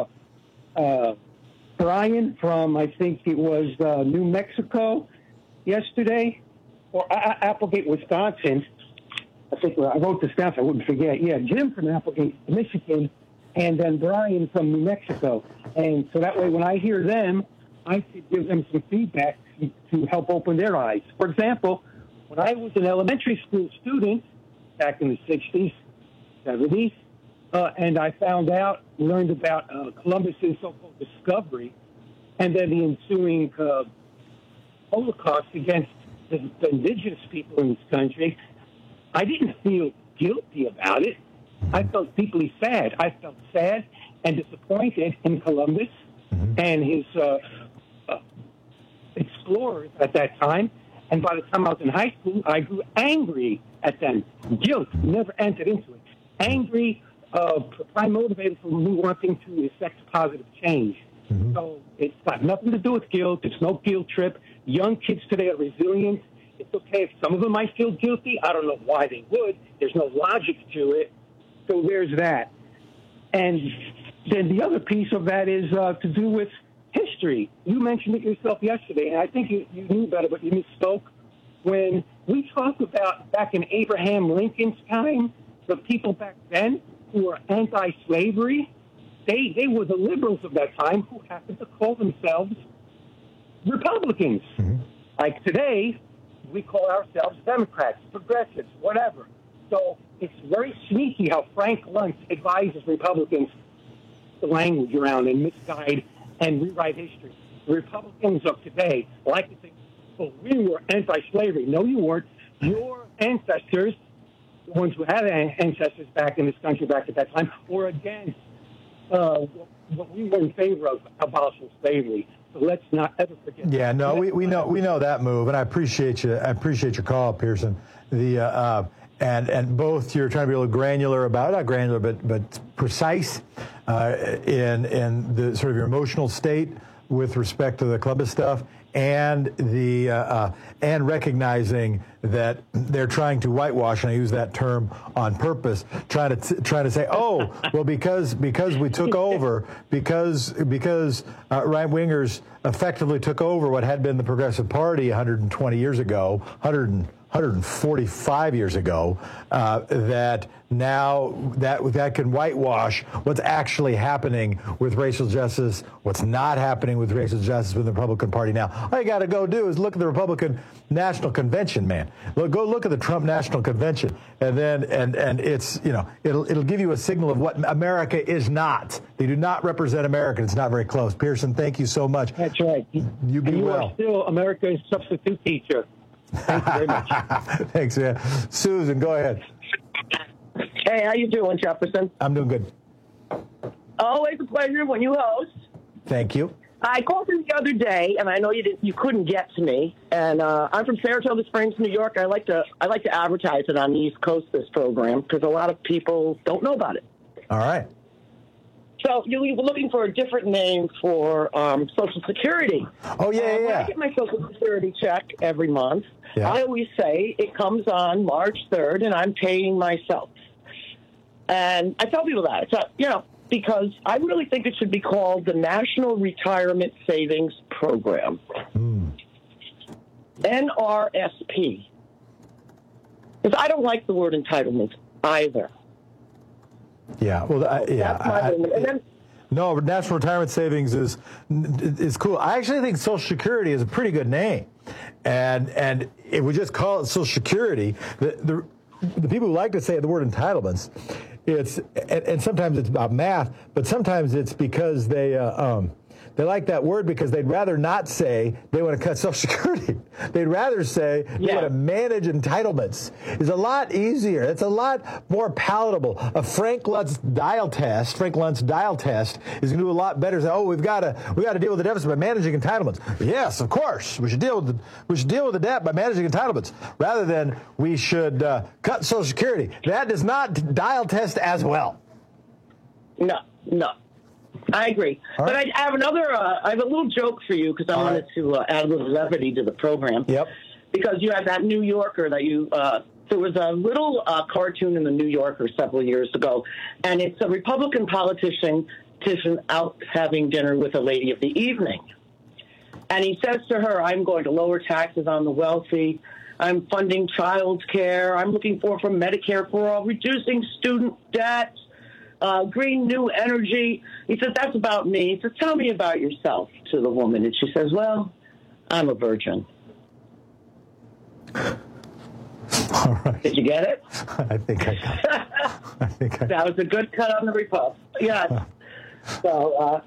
Brian from, I think it was New Mexico yesterday, or Applegate, Wisconsin. I think I wrote this down so I wouldn't forget. Yeah, Jim from Applegate, Michigan, and then Brian from New Mexico. And so that way when I hear them, I could give them some feedback to help open their eyes. For example, when I was an elementary school student back in the 60s, 70s, and I learned about Columbus's so-called discovery and then the ensuing Holocaust against the indigenous people in this country, I didn't feel guilty about it. I felt deeply sad. I felt sad and disappointed in Columbus and his explorers at that time. And by the time I was in high school, I grew angry at them. Guilt never entered into it. Angry, prime motivated for me wanting to effect positive change. So it's got nothing to do with guilt. It's no guilt trip. Young kids today are resilient. It's okay if some of them might feel guilty. I don't know why they would. There's no logic to it. So there's that. And then the other piece of that is to do with history. You mentioned it yourself yesterday, and I think you knew better, but you misspoke. When we talk about back in Abraham Lincoln's time, the people back then who were anti-slavery, they were the liberals of that time who happened to call themselves Republicans. Like today, we call ourselves Democrats, progressives, whatever. So it's very sneaky how Frank Luntz advises Republicans the language around and misguide and rewrite history. The Republicans of today like to think, well, we were anti-slavery. No, you weren't. Your ancestors, the ones who had ancestors back in this country back at that time, were against what we were in favor of, abolishing slavery. So let's not ever forget. Yeah, no, we know that move, and I appreciate you. I appreciate your call, Pearson. And both you're trying to be a little granular about, not granular, but precise in the sort of your emotional state with respect to the Columbus stuff, and and recognizing that they're trying to whitewash, and I use that term on purpose, trying to say, oh, well, because we took over, because right wingers effectively took over what had been the Progressive Party 120 years ago, 145 years ago, that now that can whitewash what's actually happening with racial justice, what's not happening with racial justice with the Republican Party now. All you got to go do is look at the Republican National Convention, man. Go look at the Trump National Convention, and then and it's, you know, it'll give you a signal of what America is not. They do not represent America. It's not very close. Pearson, thank you so much. That's right. You be well. Are still America's substitute teacher. Thank you very much. Thanks, man. Susan, go ahead. Hey, how you doing, Jefferson? I'm doing good. Always a pleasure when you host. Thank you. I called in the other day, and I know you couldn't get to me. And I'm from Saratoga Springs, New York. I like to advertise it on the East Coast, this program, because a lot of people don't know about it. All right. So you were looking for a different name for Social Security. Oh, yeah, When I get my Social Security check every month, I always say it comes on March 3rd, and I'm paying myself. And I tell people that. So, you know, because I really think it should be called the National Retirement Savings Program. NRSP. Because I don't like the word entitlement either. Yeah, well, no, National Retirement Savings is cool. I actually think Social Security is a pretty good name, and if we just call it Social Security, the people who like to say the word entitlements, and sometimes it's about math, but sometimes it's because they like that word because they'd rather not say they want to cut Social Security. They'd rather say they want to manage entitlements. It's a lot easier. It's a lot more palatable. A Frank Luntz dial test is going to do a lot better. Say, oh, we got to deal with the deficit by managing entitlements. Yes, of course, we should deal with the debt by managing entitlements, rather than we should cut Social Security. That does not dial test as well. No. I agree. Right. But I have I have a little joke for you because I wanted to add a little levity to the program. Yep. Because you have that New Yorker that there was a little cartoon in the New Yorker several years ago, and it's a Republican politician out having dinner with a lady of the evening. And he says to her, I'm going to lower taxes on the wealthy. I'm funding child care. I'm looking for Medicare for all, reducing student debt. Green new energy. He says, that's about me. He says, tell me about yourself, to the woman. And she says, well, I'm a virgin. All right. Did you get it? I think I got it. That was a good cut on the repuff. Yes. So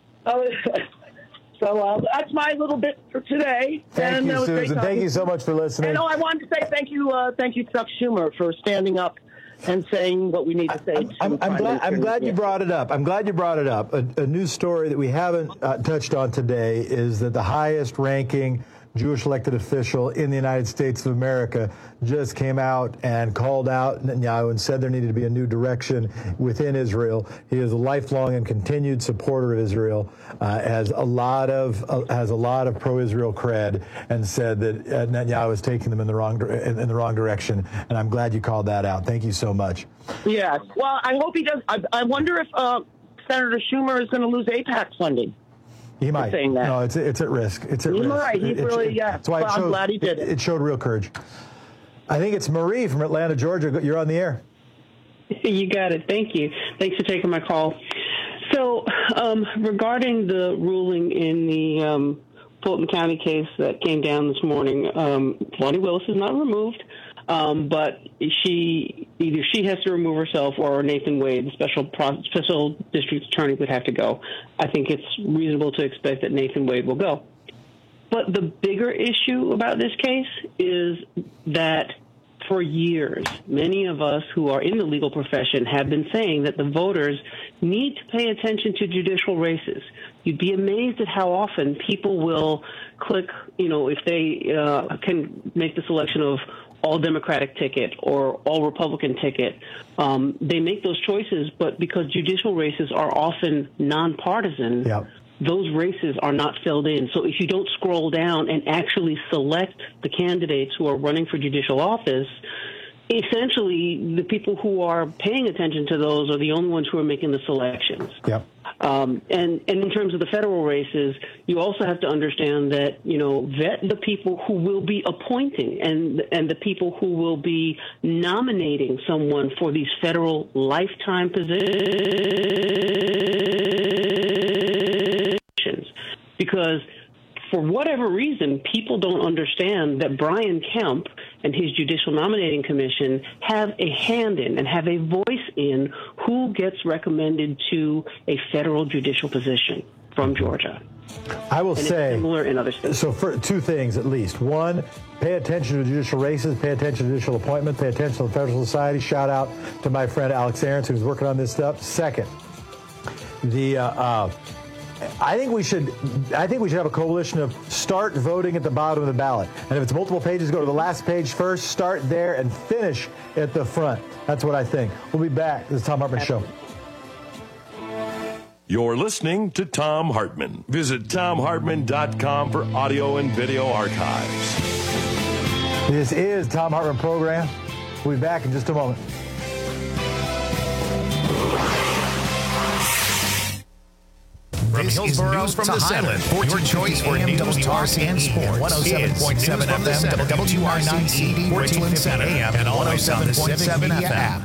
that's my little bit for today. Thank you, Susan. Thank you so much for listening. And I wanted to say thank you, Chuck Schumer, for standing up and saying what we need to say. I'm glad you brought it up. I'm glad you brought it up. A news story that we haven't touched on today is that the highest-ranking Jewish elected official in the United States of America just came out and called out Netanyahu and said there needed to be a new direction within Israel. He is a lifelong and continued supporter of Israel, has a lot of pro-Israel cred, and said that Netanyahu is taking them in the wrong direction. And I'm glad you called that out. Thank you so much. Yes. Well, I hope he does. I wonder if Senator Schumer is going to lose AIPAC funding. He might. No, it's at risk. It's at risk. Right. He's really, That's why I'm glad he did it. It showed real courage. I think it's Marie from Atlanta, Georgia. You're on the air. You got it. Thank you. Thanks for taking my call. So, regarding the ruling in the Fulton County case that came down this morning, Lonnie Willis is not removed, but she has to remove herself, or Nathan Wade, the special district attorney, would have to go. I think it's reasonable to expect that Nathan Wade will go. But the bigger issue about this case is that for years, many of us who are in the legal profession have been saying that the voters need to pay attention to judicial races. You'd be amazed at how often people will click, if they can make the selection of all Democratic ticket or all Republican ticket. They make those choices, but because judicial races are often nonpartisan, those races are not filled in. So if you don't scroll down and actually select the candidates who are running for judicial office, essentially the people who are paying attention to those are the only ones who are making the selections. Yep. And in terms of the federal races, you also have to understand that, vet the people who will be appointing and the people who will be nominating someone for these federal lifetime positions. Because for whatever reason, people don't understand that Brian Kemp and his Judicial Nominating Commission have a hand in and have a voice in who gets recommended to a federal judicial position from Georgia. I will say, similar in other states. So for two things at least. One, pay attention to judicial races, pay attention to judicial appointment, pay attention to the Federal Society. Shout out to my friend Alex Ahrens, who's working on this stuff. Second, I think we should have a coalition of start voting at the bottom of the ballot. And if it's multiple pages, go to the last page first, start there, and finish at the front. That's what I think. We'll be back. This is Thom Hartmann Show. You're listening to Thom Hartmann. Visit ThomHartmann.com for audio and video archives. This is Thom Hartmann Program. We'll be back in just a moment. This is News from the Highland. For your choice for news, talk, and sports. 107.7 FM, WRCD, Richland Center, AM, and always on the Civic Media app.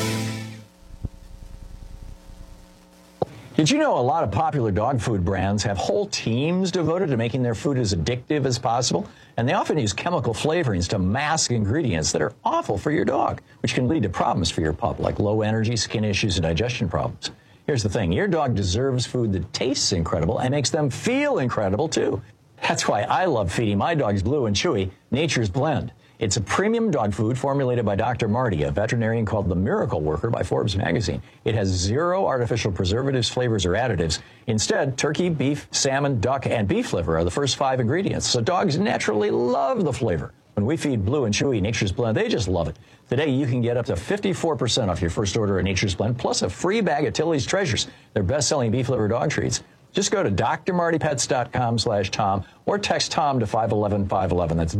Did you know a lot of popular dog food brands have whole teams devoted to making their food as addictive as possible? And they often use chemical flavorings to mask ingredients that are awful for your dog, which can lead to problems for your pup, like low energy, skin issues, and digestion problems. Here's the thing. Your dog deserves food that tastes incredible and makes them feel incredible, too. That's why I love feeding my dogs Blue and Chewy Nature's Blend. It's a premium dog food formulated by Dr. Marty, a veterinarian called the Miracle Worker by Forbes magazine. It has 0 artificial preservatives, flavors, or additives. Instead, turkey, beef, salmon, duck, and beef liver are the first 5 ingredients, so dogs naturally love the flavor. When we feed Blue and Chewy Nature's Blend, they just love it. Today, you can get up to 54% off your first order at Nature's Blend, plus a free bag of Tilly's Treasures, their best-selling beef liver dog treats. Just go to drmartypets.com/Tom or text Tom to 511-511. That's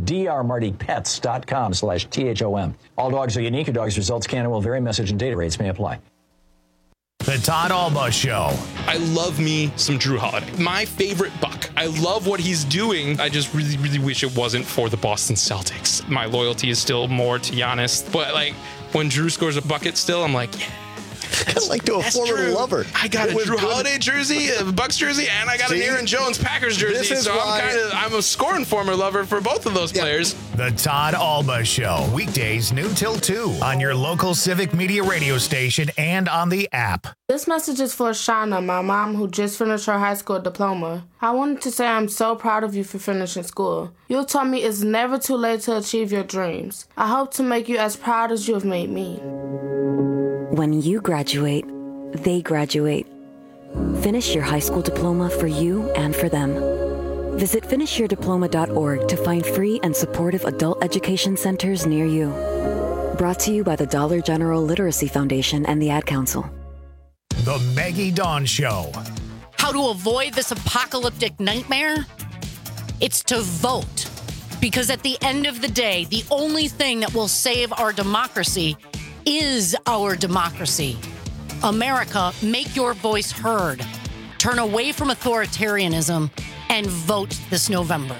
drmartypets.com/THOM. All dogs are unique. Your dog's results can and will vary. Message and data rates may apply. The Todd Alba Show. I love me some Drew Holiday. My favorite Buck. I love what he's doing. I just really, really wish it wasn't for the Boston Celtics. My loyalty is still more to Giannis. But, when Drew scores a bucket still, I'm like, yeah. It's like to a former lover. I got a Drew Holiday jersey, a Bucks jersey, and I got an Aaron Jones Packers jersey. So I'm a scoring former lover for both of those players. The Todd Alba Show. Weekdays noon till 2 on your local Civic Media radio station and on the app. This message is for Shauna, my mom, who just finished her high school diploma. I wanted to say I'm so proud of you for finishing school. You taught me it's never too late to achieve your dreams. I hope to make you as proud as you have made me. When you graduate, they graduate. Finish your high school diploma for you and for them. Visit finishyourdiploma.org to find free and supportive adult education centers near you. Brought to you by the Dollar General Literacy Foundation and the Ad Council. The Maggie Dawn Show. How to avoid this apocalyptic nightmare? It's to vote. Because at the end of the day, the only thing that will save our democracy is our democracy. America, make your voice heard. Turn away from authoritarianism and vote this November.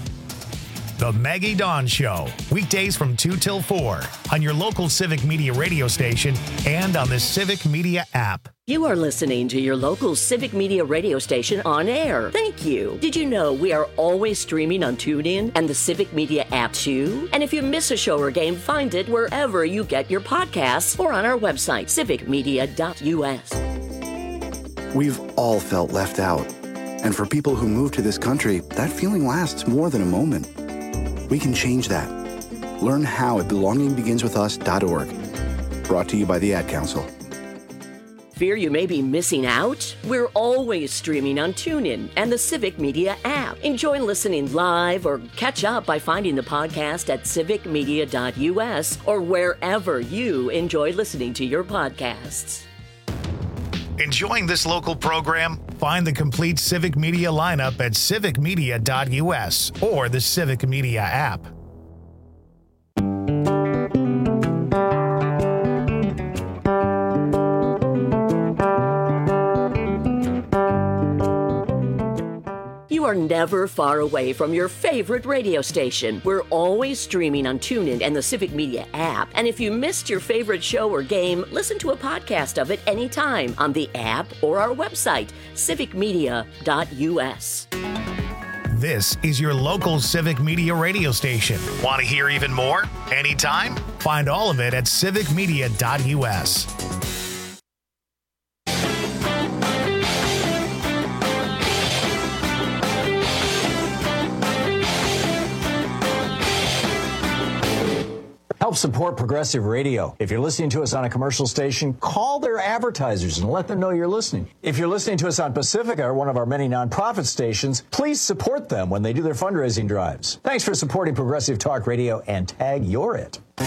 The Maggie Dawn Show. Weekdays from 2 till 4 on your local Civic Media radio station and on the Civic Media app. You are listening to your local Civic Media radio station on air. Thank you. Did you know we are always streaming on TuneIn and the Civic Media app too? And if you miss a show or game, find it wherever you get your podcasts or on our website, civicmedia.us. We've all felt left out. And for people who move to this country, that feeling lasts more than a moment. We can change that. Learn how at belongingbeginswithus.org. Brought to you by the Ad Council. Fear you may be missing out? We're always streaming on TuneIn and the Civic Media app. Enjoy listening live or catch up by finding the podcast at civicmedia.us or wherever you enjoy listening to your podcasts. Enjoying this local program? Find the complete Civic Media lineup at civicmedia.us or the Civic Media app. You are never far away from your favorite radio station. We're always streaming on TuneIn and the Civic Media app. And if you missed your favorite show or game, listen to a podcast of it anytime on the app or our website, civicmedia.us. This is your local Civic Media radio station. Want to hear even more? Anytime? Find all of it at civicmedia.us. Help support Progressive Radio. If you're listening to us on a commercial station, call their advertisers and let them know you're listening. If you're listening to us on Pacifica, one of our many nonprofit stations, please support them when they do their fundraising drives. Thanks for supporting Progressive Talk Radio and tag You're It. We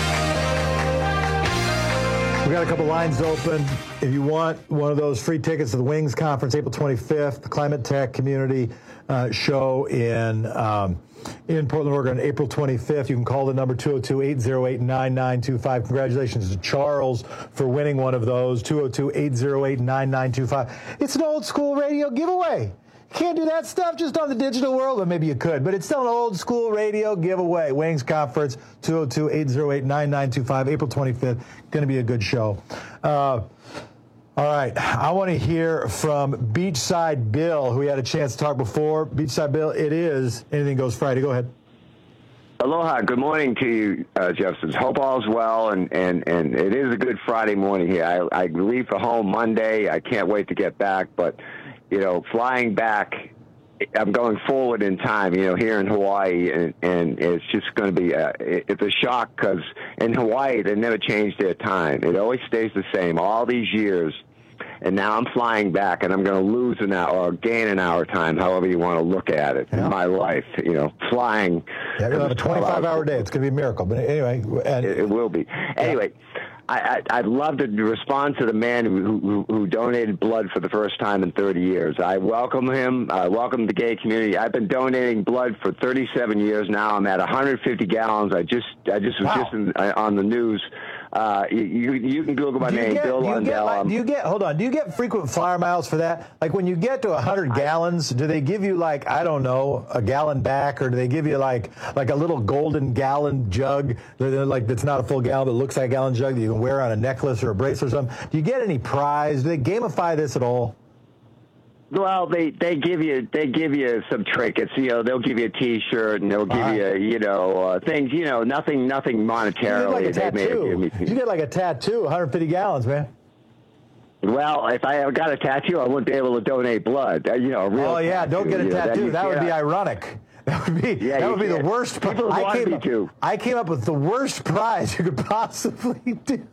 got a couple lines open. If you want one of those free tickets to the Wings Conference, April 25th, the Climate Tech Community Show in Portland, Oregon, April 25th. You can call the number 202-808-9925. Congratulations to Charles for winning one of those, 202-808-9925. It's an old school radio giveaway. You can't do that stuff just on the digital world, or maybe you could, but it's still an old school radio giveaway. Wings Conference, 202-808-9925, April 25th. Going to be a good show. All right, I want to hear from Beachside Bill, who we had a chance to talk before. Beachside Bill, it is Anything Goes Friday. Go ahead. Aloha. Good morning to you, Jefferson. Hope all's well, and it is a good Friday morning here. I leave for home Monday. I can't wait to get back, but, you know, flying back, I'm going forward in time, you know, here in Hawaii, and it's just going to be it's a shock because in Hawaii, they never change their time. It always stays the same all these years. And now I'm flying back, and I'm going to lose an hour or gain an hour time, however you want to look at it in my life. You know, flying. Yeah, you're going to have a 25-hour day. It's going to be a miracle. But anyway. It will be. Anyway, I'd love to respond to the man who donated blood for the first time in 30 years. I welcome him. I welcome the gay community. I've been donating blood for 37 years now. I'm at 150 gallons. I just was just on the news. You can Google my name, Bill Lundell. Do you get frequent flyer miles for that? Like when you get to 100 gallons, do they give you like, I don't know, a gallon back, or do they give you like a little golden gallon jug that's not a full gallon but looks like a gallon jug that you can wear on a necklace or a bracelet or something? Do you get any prize? Do they gamify this at all? Well, they give you some trinkets. You know, they'll give you a T-shirt and they'll give you things. You know, nothing monetarily. You get like a tattoo. 150 gallons, man. Well, if I got a tattoo, I wouldn't be able to donate blood. You know, a real tattoo, don't get a tattoo. That would be ironic. That would be the worst. I came up with the worst prize you could possibly do.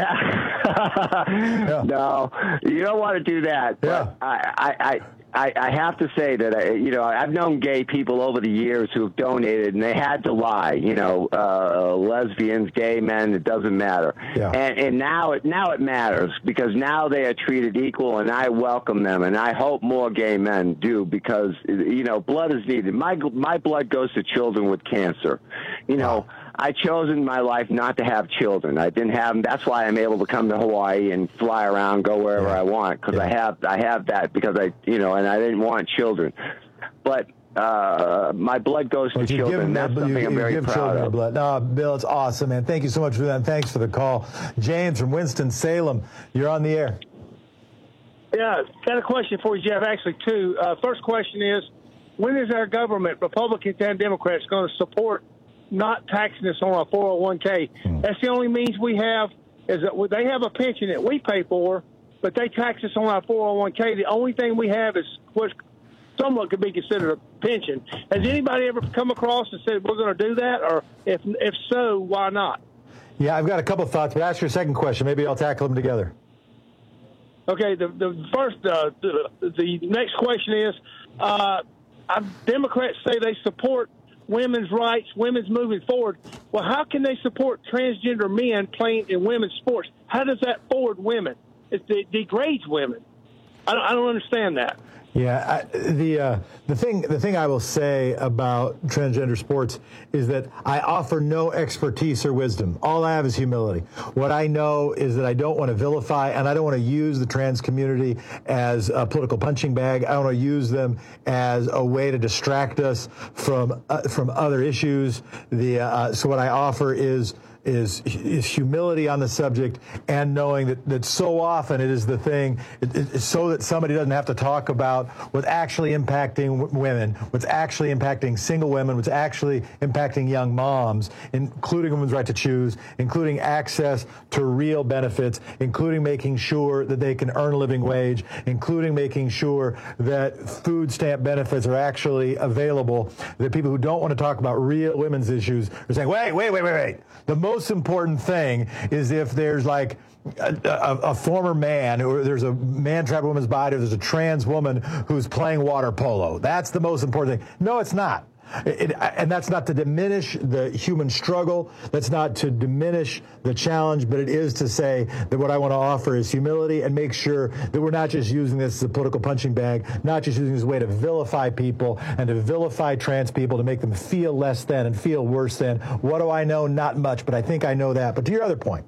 Yeah. No, you don't want to do that. But I have to say that I've known gay people over the years who have donated, and they had to lie. You know, lesbians, gay men, it doesn't matter. Yeah. And now it matters because now they are treated equal, and I welcome them, and I hope more gay men do because blood is needed. My blood goes to children with cancer. You know. I chose in my life not to have children. I didn't have them. That's why I'm able to come to Hawaii and fly around, go wherever I want, because I have that because and I didn't want children. But my blood goes to children. That's something I'm very proud of. Blood. No, Bill, it's awesome, man. Thank you so much for that. And thanks for the call. James from Winston-Salem, you're on the air. Yeah, got a question for you, Jeff. Actually, two. First question is, when is our government, Republicans and Democrats, going to support not taxing us on our 401k? That's the only means we have, is that they have a pension that we pay for, but they tax us on our 401k. The only thing we have is what somewhat could be considered a pension. Has anybody ever come across and said we're going to do that? Or if so, why not? Yeah, I've got a couple of thoughts, but ask your second question. Maybe I'll tackle them together. Okay, the next question is, Democrats say they support women's rights, women's moving forward. Well, how can they support transgender men playing in women's sports? How does that forward women? it degrades women. I don't understand that. Yeah, the thing I will say about transgender sports is that I offer no expertise or wisdom. All I have is humility. What I know is that I don't want to vilify, and I don't want to use the trans community as a political punching bag. I don't want to use them as a way to distract us from other issues. So what I offer is humility on the subject, and knowing that so often it is the thing, it's so that somebody doesn't have to talk about what's actually impacting women, what's actually impacting single women, what's actually impacting young moms, including women's right to choose, including access to real benefits, including making sure that they can earn a living wage, including making sure that food stamp benefits are actually available. That people who don't want to talk about real women's issues are saying, wait. The most important thing is if there's like a former man, or there's a man trapped in a woman's body, or there's a trans woman who's playing water polo. That's the most important thing. No, it's not. And that's not to diminish the human struggle. That's not to diminish the challenge, but it is to say that what I want to offer is humility, and make sure that we're not just using this as a political punching bag, not just using this as a way to vilify people and to vilify trans people, to make them feel less than and feel worse than. What do I know? Not much, but I think I know that. But to your other point,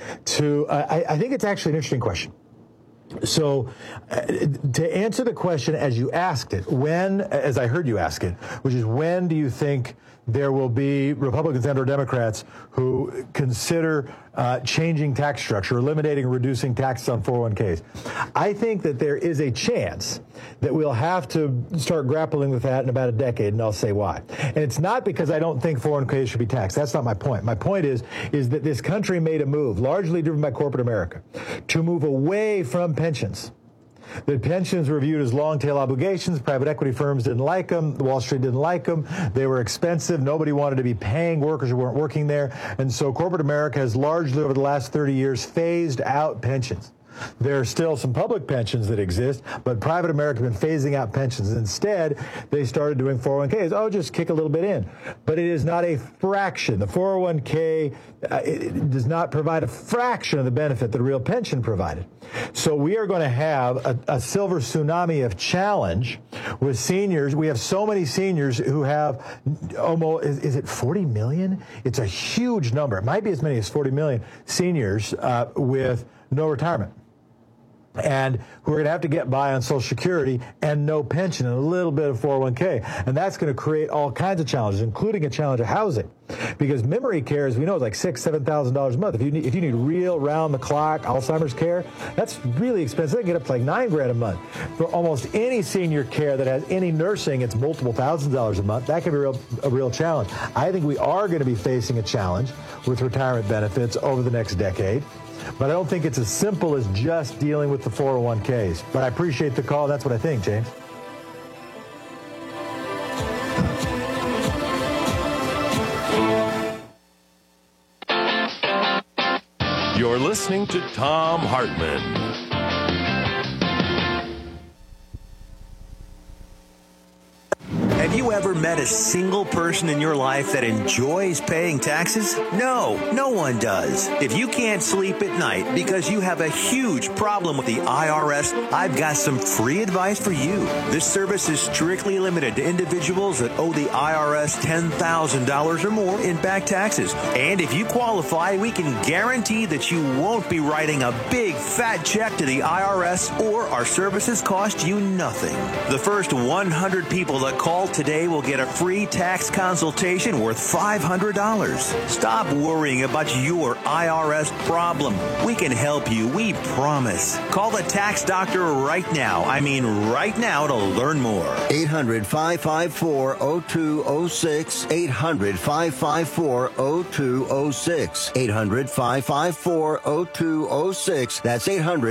I think it's actually an interesting question. So to answer the question as you asked it, as I heard you ask it, which is when do you think there will be Republicans and or Democrats who consider changing tax structure, eliminating or reducing taxes on 401ks. I think that there is a chance that we'll have to start grappling with that in about a decade, and I'll say why. And it's not because I don't think 401ks should be taxed. That's not my point. My point is that this country made a move, largely driven by corporate America, to move away from pensions. The pensions were viewed as long-tail obligations. Private equity firms didn't like them. Wall Street didn't like them. They were expensive. Nobody wanted to be paying workers who weren't working there. And so corporate America has largely, over the last 30 years, phased out pensions. There are still some public pensions that exist, but private America has been phasing out pensions. Instead, they started doing 401ks. Oh, just kick a little bit in. But it is not a fraction. The 401k it does not provide a fraction of the benefit that a real pension provided. So we are going to have a silver tsunami of challenge with seniors. We have so many seniors who have almost, is it 40 million? It's a huge number. It might be as many as 40 million seniors with no retirement, and who are going to have to get by on Social Security and no pension and a little bit of 401k. And that's going to create all kinds of challenges, including a challenge of housing. Because memory care, as we know, is like $6,000, $7,000 a month. If you need real round-the-clock Alzheimer's care, that's really expensive. They can get up to like $9,000 a month. For almost any senior care that has any nursing, it's multiple thousands of dollars a month. That can be a real challenge. I think we are going to be facing a challenge with retirement benefits over the next decade. But I don't think it's as simple as just dealing with the 401ks. But I appreciate the call. That's what I think, James. You're listening to Thom Hartmann. Have you ever met a single person in your life that enjoys paying taxes? No one does. If you can't sleep at night because you have a huge problem with the IRS, I've got some free advice for you. This service is strictly limited to individuals that owe the IRS $10,000 or more in back taxes. And if you qualify, we can guarantee that you won't be writing a big fat check to the IRS, or our services cost you nothing. The first 100 people that call today will get a free tax consultation worth $500. Stop worrying about your IRS problem. We can help you, we promise. Call the tax doctor right now. I mean right now, to learn more. 800-554-0206. 800-554-0206. 800-554-0206. That's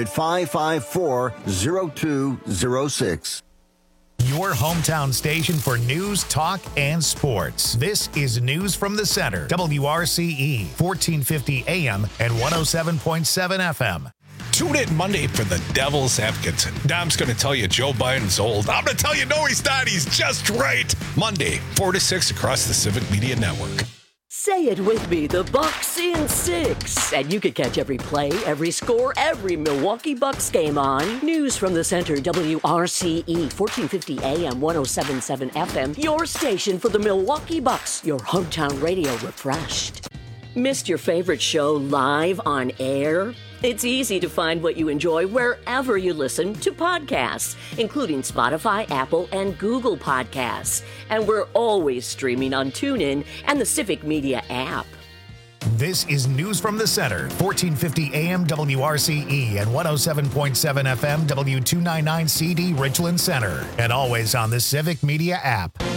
800-554-0206. Your hometown station for news, talk, and sports. This is News from the Center. WRCE, 1450 AM and 107.7 FM. Tune in Monday for the Devil's Advocate. Dom's going to tell you Joe Biden's old. I'm going to tell you, no, he's not. He's just right. Monday, 4 to 6 across the Civic Media Network. Say it with me, the Bucks in 6. And you can catch every play, every score, every Milwaukee Bucks game on News from the Center, WRCE, 1450 AM, 1077 FM, your station for the Milwaukee Bucks, your hometown radio refreshed. Missed your favorite show live on air? It's easy to find what you enjoy wherever you listen to podcasts, including Spotify, Apple, and Google Podcasts. And we're always streaming on TuneIn and the Civic Media app. This is News from the Center, 1450 AM WRCE and 107.7 FM W299CD Richland Center, and always on the Civic Media app.